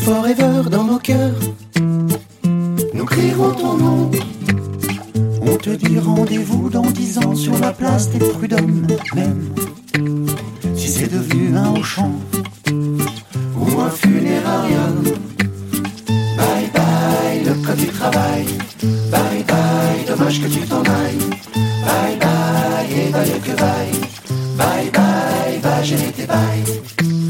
forever dans nos cœurs. Nous crierons ton nom. On te dit rendez-vous dans 10 ans sur la place des prud'hommes. Même si c'est devenu un Auchan ou un funérarium. Bye bye le code du travail. Bye bye, dommage que tu t'en ailles. Bye bye et vaille que vaille. Bye bye, va gérer tes bails.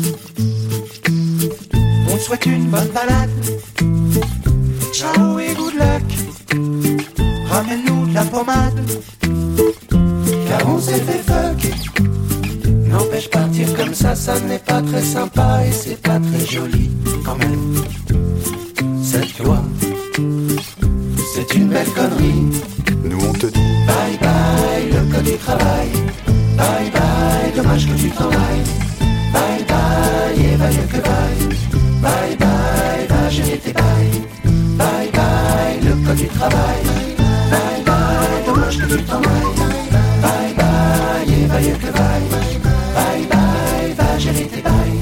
On te souhaite une bonne balade. Ciao et good luck. Ramène-nous de la pommade, car on s'est fait fuck. N'empêche partir comme ça n'est pas très sympa et c'est pas très joli quand même. Cette loi, c'est une belle connerie. Nous on te dit bye bye le code du travail. Bye bye, dommage que tu t'en ailles. Bye bye et vaille que vaille. Bye bye, va gérer tes bails. Bye bye le code du travail. Bye bye, dommage que tu t'en ailles. Bye bye et vaille que vaille. Bye bye, va gérer tes bails.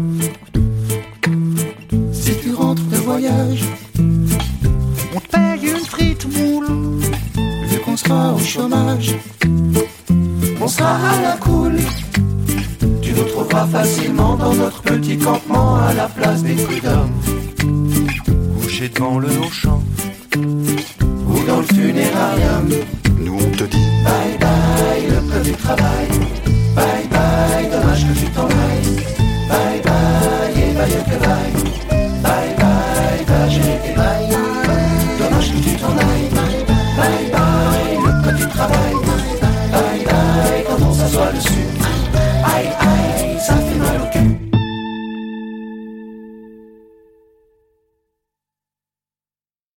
Si tu rentres de voyage, on te paye une frite moule. Vu qu'on sera au chômage, on sera à la cool. Tu nous trouveras facilement dans notre petit campement à la place des prud'hommes, couché devant le Auchan ou dans le funérarium. Nous on te dit bye bye le code du travail. Bye bye, dommage que tu t'en ailles. Bye bye et vaille que vaille. Bye bye, va gérer tes bails. Dommage que tu t'en ailles. Bye bye le code du travail.